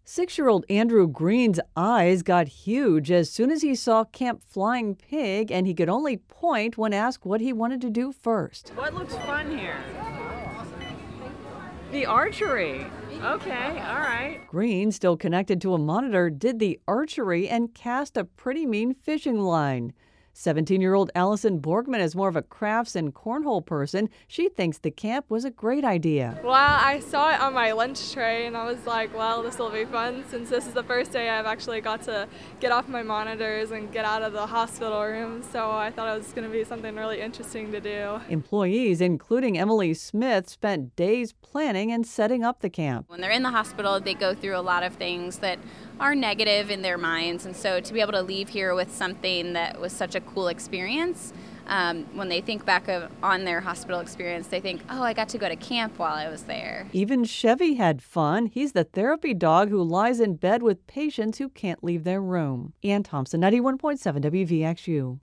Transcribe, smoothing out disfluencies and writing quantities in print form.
6-year-old Andrew Green's eyes got huge as soon as he saw Camp Flying Pig, and he could only point when asked what he wanted to do first. What looks fun here? The archery. Okay, all right. Green, still connected to a monitor, did the archery and cast a pretty mean fishing line. 17-year-old Allison Borgman is more of a crafts and cornhole person. She thinks the camp was a great idea. Well, I saw it on my lunch tray and I was like, well, this will be fun since this is the first day I've actually got to get off my monitors and get out of the hospital room. So I thought it was going to be something really interesting to do. Employees, including Emily Smith, spent days planning and setting up the camp. When they're in the hospital, they go through a lot of things that are negative in their minds. And so to be able to leave here with something that was such a cool experience, when they think back on their hospital experience, they think, oh, I got to go to camp while I was there. Even Chevy had fun. He's the therapy dog who lies in bed with patients who can't leave their room. Ann Thompson, 91.7 WVXU.